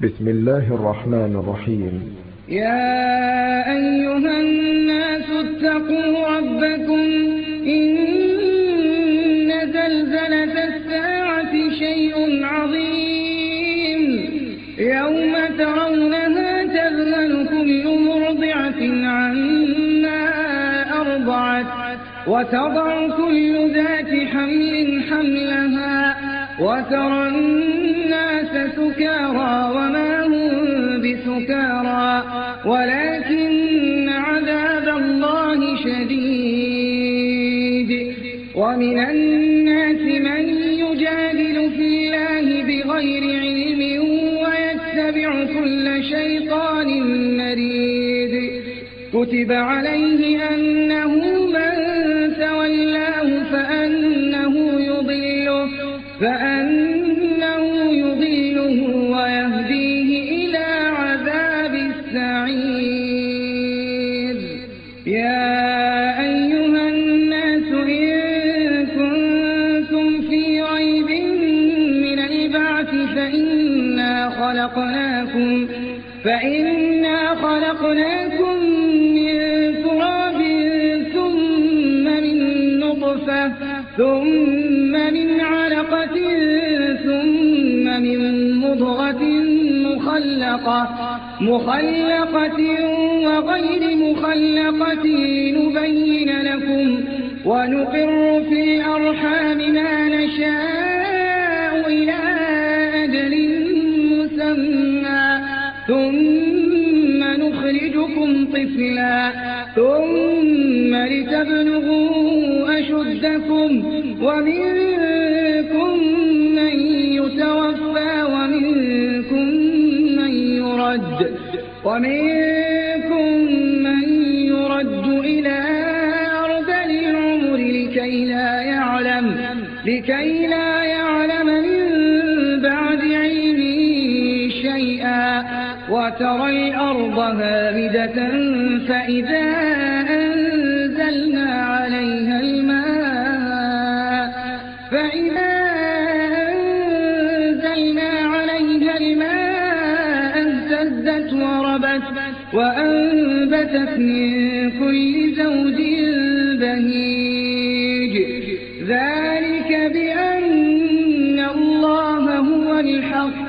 بسم الله الرحمن الرحيم. يا أيها الناس اتقوا ربكم إن زلزلة الساعة شيء عظيم يوم ترونها تذهل كل مرضعة عما أرضعت وتضع كل ذات حمل حملها وترى الناس سكارى وما هم بسكارى ولكن عذاب الله شديد. ومن الناس من يجادل في الله بغير علم ويتبع كل شيطان مريد. كتب عليه أنه من تولاه فأنه يضله ويهديه إلى عذاب السعير. يا أيها الناس إن كنتم في ريب من البعث فإنا خلقناكم من تراب ثم من نطفة ثم من علقة ثم من مضغة مخلقة وغير مخلقة لنبين لكم ونقر في الأرحام ما نشاء إلى أجل مسمى ثم نخرجكم طفلا ثم لتبلغوا أشدكم ومنكم من يتوفى ومنكم من يرد إلى أرذل العمر لكي لا يعلم من بعد علم شيئا. وترى الأرض هامدة فإذا أنزلنا عليها الماء اهتزت وربت وأنبتت من كل زوج بهيج. ذلك بأن الله هو الحق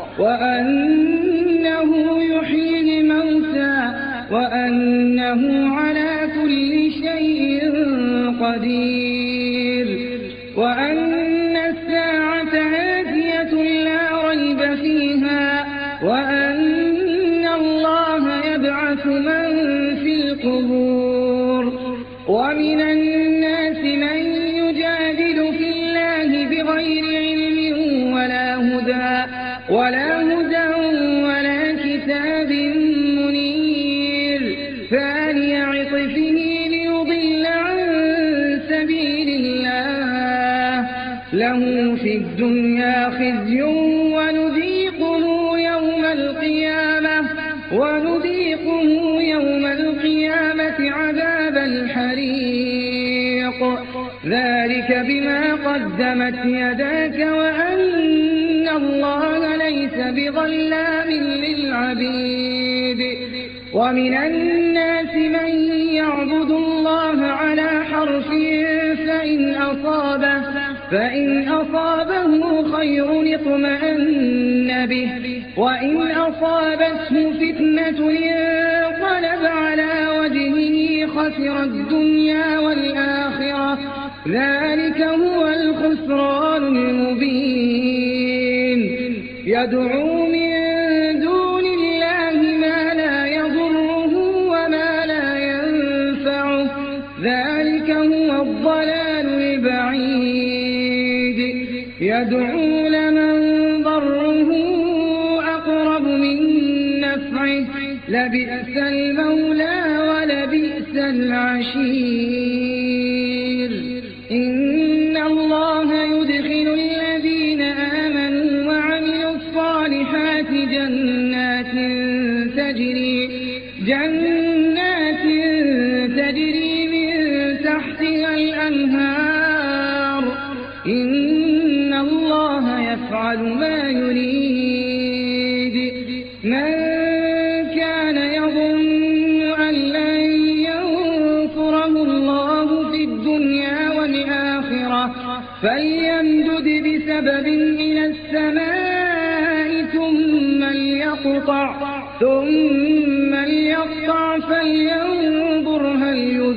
وأنه يحيي الموتى وأنه على كل شيء قدير وأن الساعة آتية لا ريب فيها وأن الله يبعث من في القبور. ومن الناس من يجادل في الله بغير علم ولا هدى ولا كتاب منير ثاني عطفه ليضل عن سبيل الله له في الدنيا خزي ونذيقه يوم القيامة عذاب الحريق. ذلك بما قدمت يداك وأن الله ليس بظلام للعبيد. ومن الناس من يعبد الله على حرف فإن أصابه خير اطمأن به وإن أصابته فتنة انقلب على وجهه خسر الدنيا والآخرة. ذلك هو الخسران المبين. يدعو من دون الله ما لا يضره وما لا ينفعه ذلك هو الضلال البعيد. يدعو لمن ضره أقرب من نفعه لبئس المولى ولبئس العشير. إن الله يدخل الذين آمنوا وعملوا الصالحات جنات تجري من تحتها الأنهار. إن الله يفعل ما يريد. من كان يظن أن لن ينصره الله في الدنيا والآخرة فليمدد بسبب إلى السماء ثم ليقطع فلينظر هل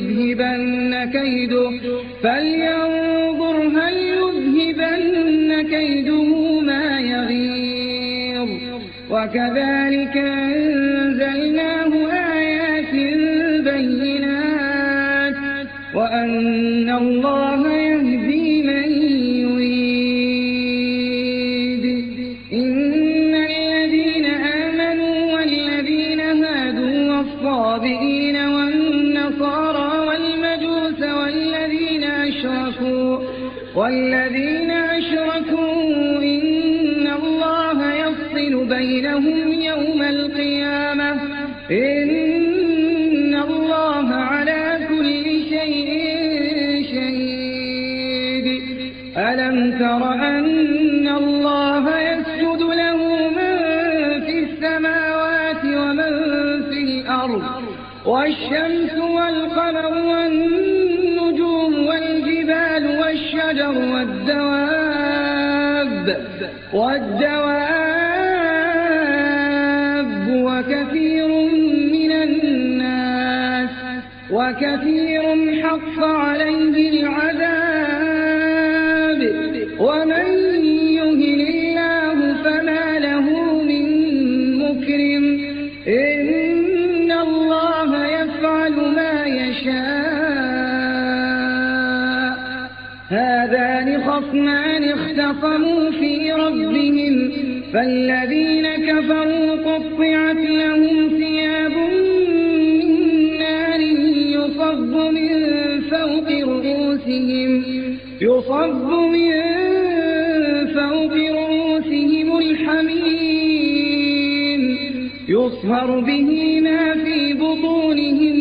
يذهبن كيده ما يغيظ وكذلك أنزلناه آيات بينات وأن الله يهدي من يريد. إن الذين آمنوا والذين هادوا والصابئين والنصارى والمجوس والذين أشركوا إن الله يفصل بينهم يوم القيامة إن الله على كل شيء شهيد. ألم تر أن الله يسجد له من في السماوات ومن في الأرض والشمس والقمر والنجوم والجبال والشجر والدواب وكثير حق عليه العذاب ومن يهن الله فما له من مكرم إن الله يفعل ما يشاء. هذان خصمان اختصموا في ربهم فالذين كفروا قطعت لهم ثياب من نار يصب من فوق رؤوسهم الحميم يصهر به ما في بطونهم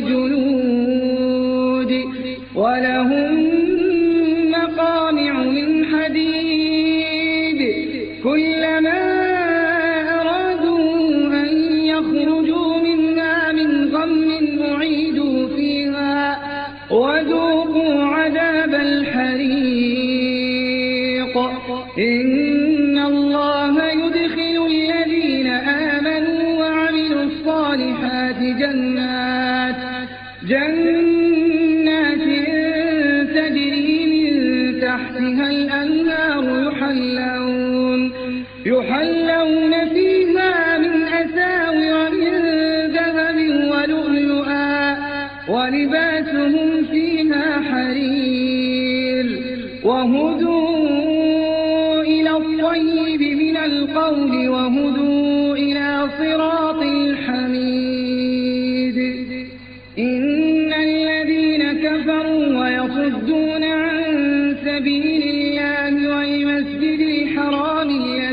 والجلود ولهم مقامع من حديد كلما أرادوا أن يخرجوا منها من غم أعيدوا فيها وذوقوا عذاب الحريق. إن الله يدخل الذين آمنوا وعملوا الصالحات جنات تجري من تحتها الأنهار يحلون فيها من أساور من ذهب ولؤلؤا ولباسهم فيها حرير وهدوا إلى الطيب من القول وهدوا إلى صراط الحميد. إن الذين كفروا ويصدون عن سبيل الله والمسجد الحرام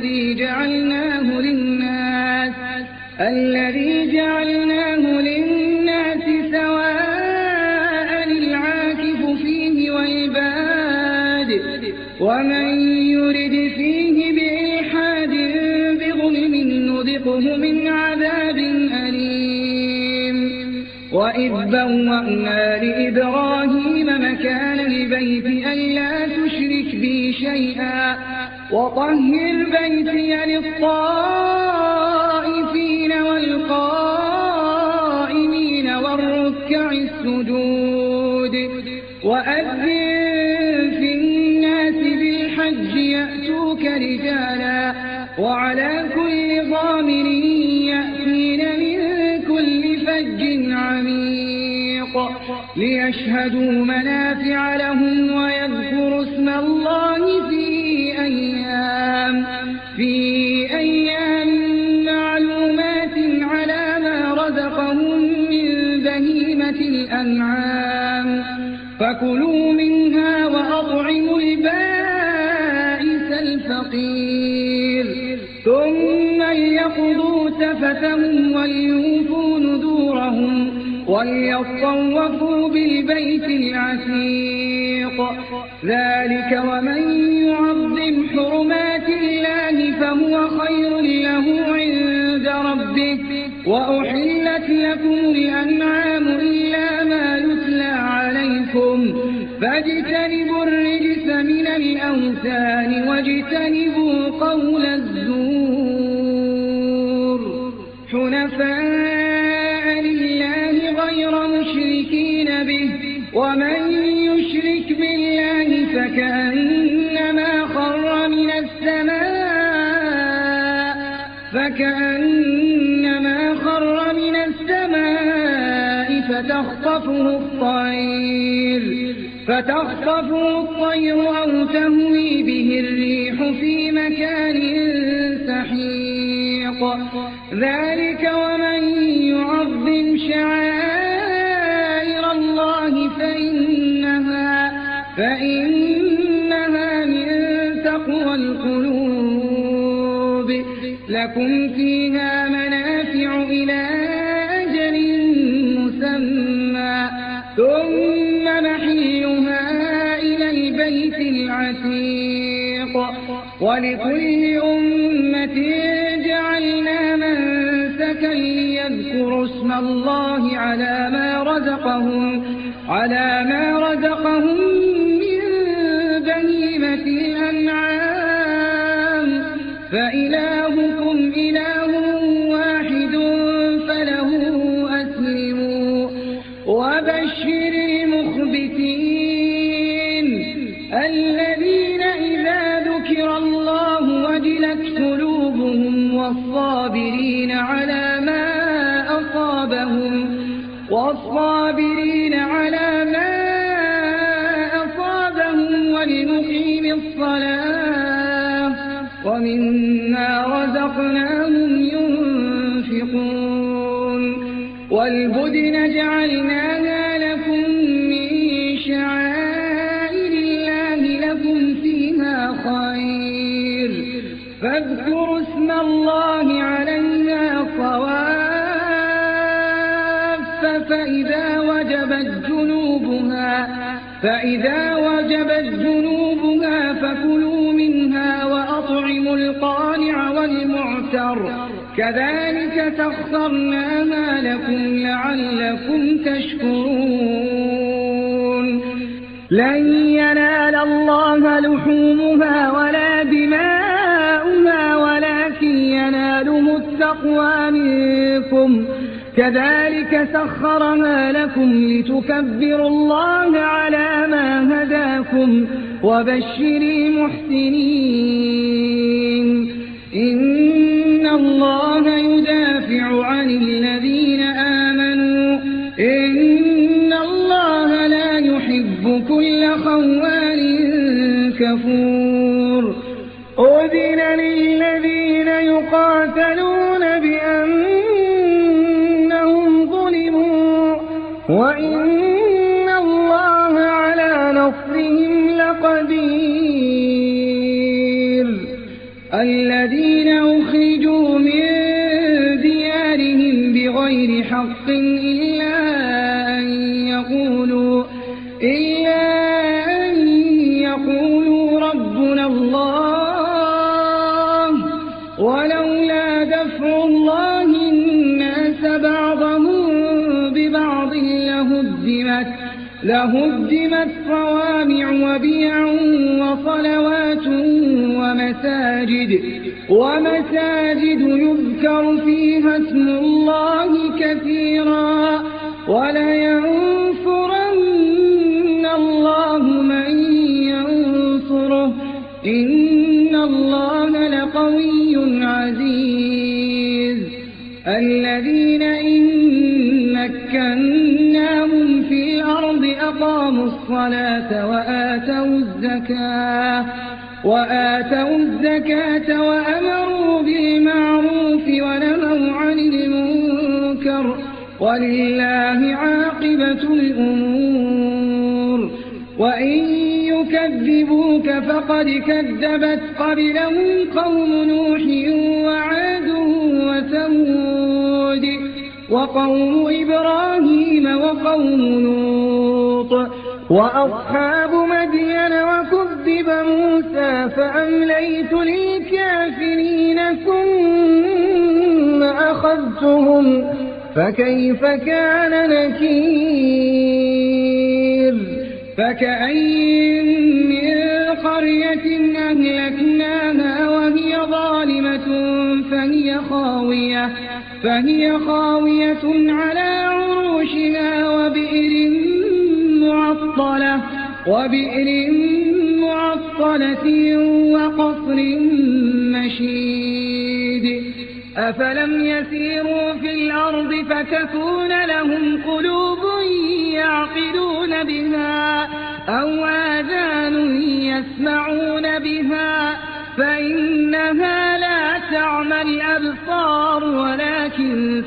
الذي جعلناه للناس سواء العاكف فيه والباد ومن يرد فيه بإلحاد بظلم نذقه من عذاب أليم. وإذ بوأنا لإبراهيم مكان البيت ألا تشرك بي شيئا وطهر بيتي للطائفين والقائمين والركع السجود وأذن في الناس بالحج يأتوك رجالا وعلى كل ضامر يأتين من كل فج عميق ليشهدوا منافع لهم ويذكروا اسم الله في أيام معلومات على ما رزقهم من بهيمة الأنعام فكلوا منها وأطعموا البائس الفقير ثم ليقضوا تفثهم وليوفوا نذورهم وليطوفوا بالبيت العتيق. ذلك ومن يعظم حرمات الله فهو خير له عند به وأحلت لكم الأنعام إلا ما يتلى عليكم فاجتنبوا الرجس من الأوثان واجتنبوا قول الزور حنفاء لله غير مشركين به ومن يشرك بالله فكأنما خر من السماء فتخطفه الطير أو تهوي به الريح في مكان سحيق ذلك ومن يعظم شعائر الله فإنها من تقوى القلوب لكم فيها منافع إلى أجل مسمى ثم محلها إلى البيت العتيق ولكل أمة جعلنا منسكا ليذكروا اسم الله على ما رزقهم من بهيمة الأنعام فإلهكم إله واحد فله أسلموا وبشر المخبتين الذين إذا ذكر الله وجلت قلوبهم والصابرين على ما أصابهم والمقيم الصلاة ومما رزقناهم ينفقون والبدن جعلناها لكم من شعائر الله لكم فيها خير فاذكروا اسم الله عليها صواف فإذا وجبت جنوبها فكلوا منها وأطعموا القانع والمعتر كذلك سخرناها لكم لعلكم تشكرون لن ينال الله لحومها ولا دماؤها ولكن يناله التقوى منكم كذلك سخرها لكم لتكبروا الله على ما هداكم وبشر المحسنين إن الله يدافع عن الذين آمنوا إن الله لا يحب كل خوان كفور أذن للذين يقاتلون بأنهم ظلموا وإن الله على نصرهم لقدير الذين أخرجوا من ديارهم بغير حق إلا أن يقولوا ربنا الله ولولا دفع الله الناس بعضهم ببعض لهدمت صوامع وبيع وصلوات ومساجد يذكر فيها اسم الله كثيرا ولينصرن الله من ينصره إن الله لقوي عزيز الذين إن مكناهم في الأرض أقاموا الصلاة وآتوا الزكاة وأمروا بالمعروف ونهوا عن المنكر ولله عاقبة الأمور وإن يكذبوك فقد كذبت قبلهم قوم نوح وعاد وثمود وقوم إبراهيم وقوم لوط وأصحاب مدين وكذب موسى فأمليت للكافرين ثم أخذتهم فكيف كان نكير فكأين من قرية أهلكناها وهي ظالمة فهي خاوية على عروشها وبئر معطلة وقصر مشيد أفلم يسيروا في الأرض فتكون لهم قلوب يعقلون بها أو آذان يسمعون بها فإنها لا تعمى الأبصار ولكن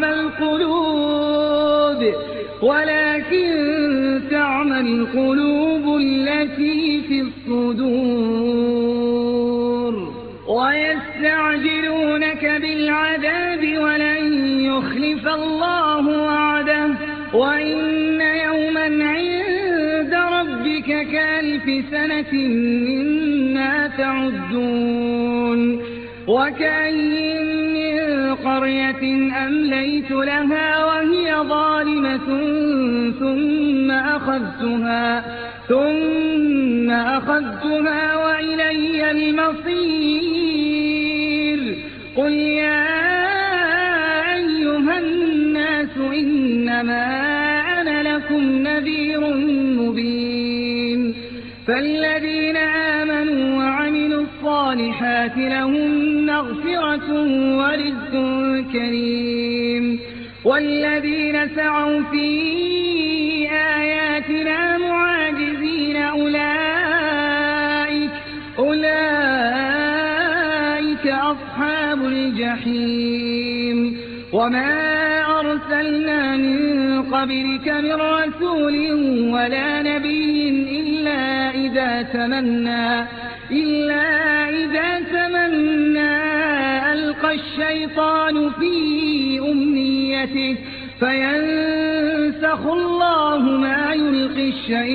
تعمى القلوب التي في الصدور ويستعجلونك بالعذاب ولن يخلف الله وعده وإن يوما عند ربك كألف سنة مما تعدون وكأين من قرية أمليت لها وهي ظالمة ثم أخذتها وإلي المصير قل يا أيها الناس إنما أنا لكم نذير مبين فالذين آمنوا وعملوا الصالحات لهم مغفرة ورزق كريم والذين سعوا في آياتنا معاجزين أولئك أصحاب الجحيم وما أرسلنا من قبلك من رسول ولا نبي إلا إذا تمنى ألقى الشيطان في أمنيته فينسخ الله ما يلقي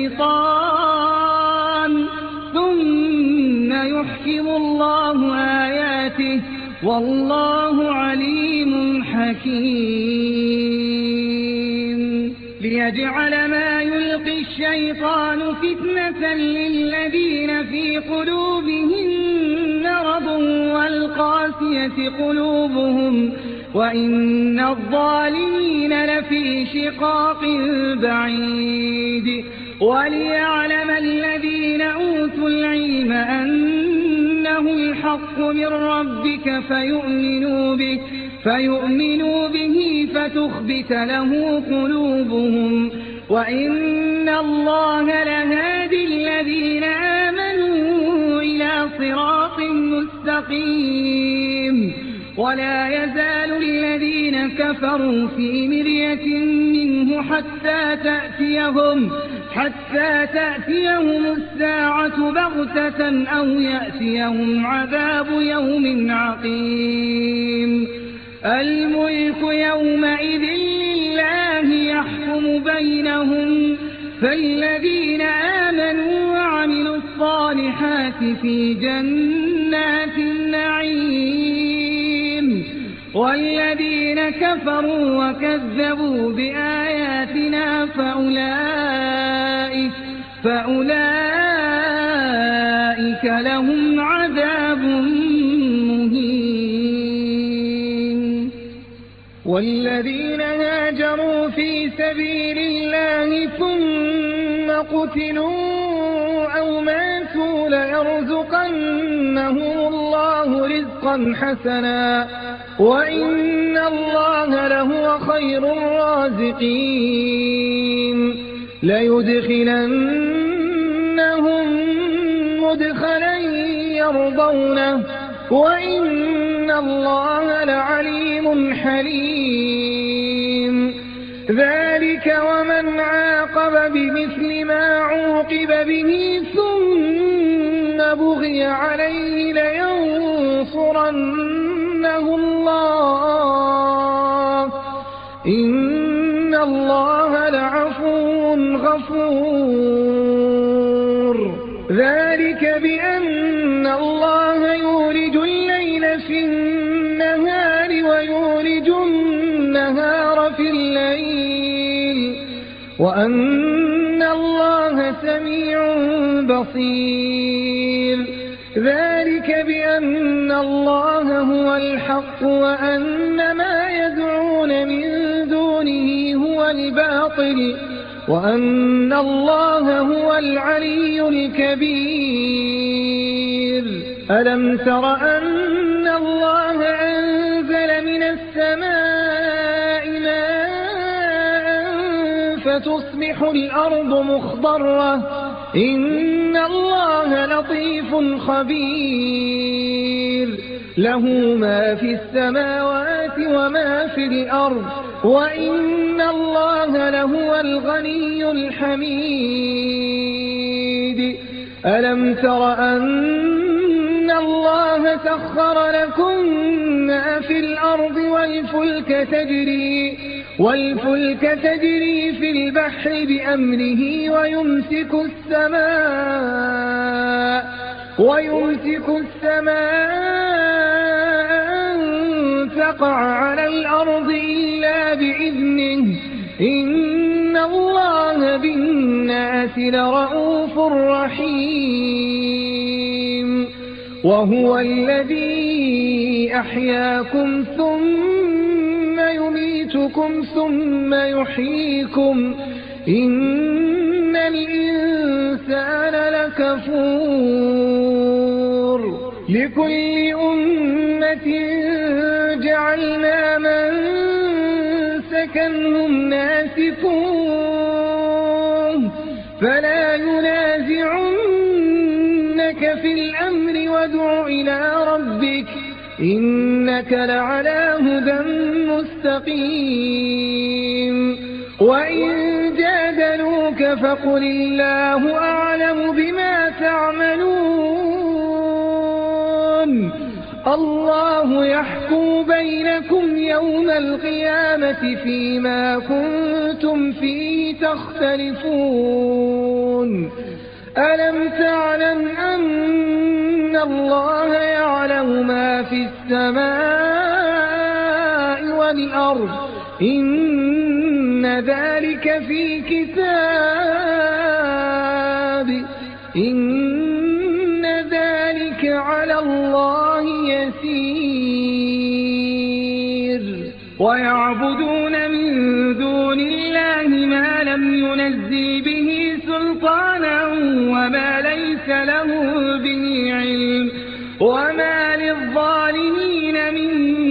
الشيطان ثم يحكم الله آياته والله عليم حكيم ليجعل ما يلقي الشيطان فتنة للذين في قلوبهم مرض والقاسية قلوبهم وإن الظالمين لفي شقاق بعيد وليعلم الذين أوتوا العلم أنه الحق من ربك فيؤمنوا به فتخبت له قلوبهم وإن الله لهادي الذين آمنوا إلى صراط مستقيم ولا يزال الذين كفروا في مرية منه حتى تأتيهم الساعة بغتة أو يأتيهم عذاب يوم عقيم الملك يومئذ لله يحكم بينهم فالذين آمنوا وعملوا الصالحات في جنات النعيم والذين كفروا وكذبوا بآياتنا فأولئك لهم عذاب مهين والذين هاجروا في سبيل الله ثم قتلوا أو ماتوا ليرزقنهم الله رزقا حسنا وإن الله لهو خير الرازقين ليدخلنهم مدخلا يرضونه وإن الله لعليم حليم ذلك ومن عاقب بمثل ما عوقب به ثم بغي عليه لينصرنه الله إن الله لعفو غفور ذلك بأن الله يولج الليل في النهار ويولج وأن الله سميع بصير. ذلك بأن الله هو الحق وأن ما يدعون من دونه هو الباطل وأن الله هو العلي الكبير. ألم تر أن الله أنزل من السماء ماء فتصبح الأرض مخضرة إن الله لطيف خبير. له ما في السماوات وما في الأرض وإن الله لهو الغني الحميد. ألم تر أن الله سخر لكم ما في الأرض والفلك تجري في البحر بأمره ويمسك السماء أن تقع على الأرض إلا بإذنه إن الله بالناس لرءوف رحيم. وهو الذي أحياكم ثم يميتكم ثم يحييكم إن الإنسان لكفور. لكل أمة جعلنا منسكا هم ناسكوه فلا ينازعنك في الأمر وادع إلى ربك إنك لعلى هدى مستقيم. وإن جادلوك فقل الله أعلم بما تعملون. الله يحكم بينكم يوم القيامة فيما كنتم فيه تختلفون. ألم تعلم أن الله يعلم ما في السماء والأرض إن ذلك في كتاب إن ذلك على الله يسير. ويعبدون من دون الله ما لم ينزل به سلطانا وما ليس له به علم وما للظالمين من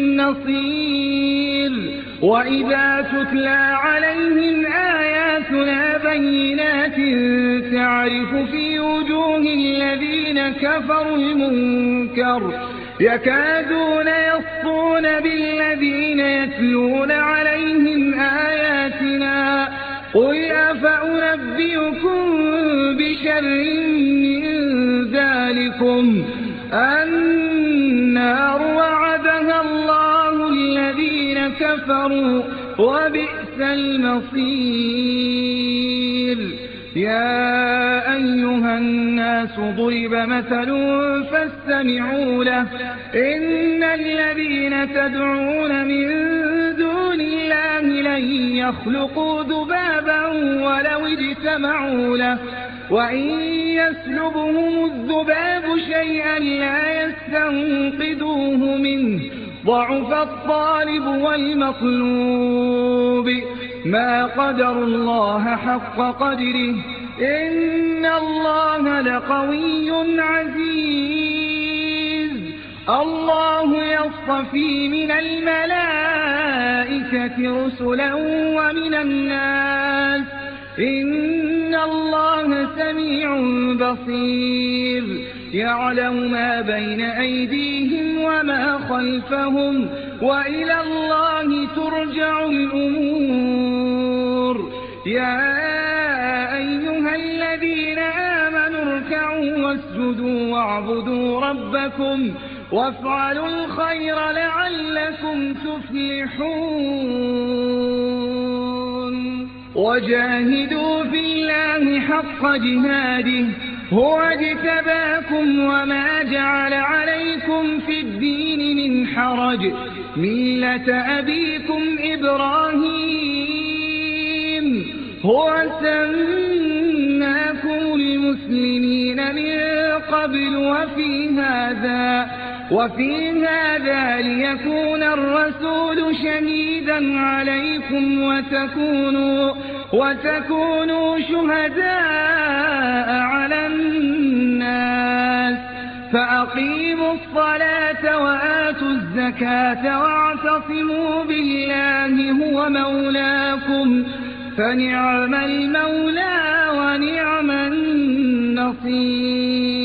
نصير. وإذا تتلى عليهم آياتنا بينات تعرف في وجوه الذين كفروا المنكر يكادون يسطون بالذين يتلون عليهم آياتنا قل أفأنبئكم بشر من ذلكم النار وعدها الله الذين كفروا وبئس المصير. يا أيها الناس ضرب مثل فاستمعوا له إن الذين تدعون من دون الله لن يخلقوا ذبابا ولو اجتمعوا له وإن يسلبهم الذباب شيئا لا يستنقذوه منه ضعف الطالب والمطلوب ما قدر الله حق قدره إن الله لقوي عزيز. الله يصطفي من الملائكة رسلا ومن الناس إن الله سميع بصير. يعلم ما بين أيديهم وما خلفهم وإلى الله ترجع الأمور. يا أيها الذين آمنوا اركعوا واسجدوا واعبدوا ربكم وافعلوا الخير لعلكم تفلحون. وجاهدوا في الله حق جهاده هو اجتباكم وما جعل عليكم في الدين من حرج ملة أبيكم إبراهيم هو سماكم المسلمين من قبل وفي هذا ليكون الرسول شهيدا عليكم وتكونوا شهداء على الناس فأقيموا الصلاة وآتوا الزكاة واعتصموا بالله هو مولاكم فنعم المولى ونعم النصير.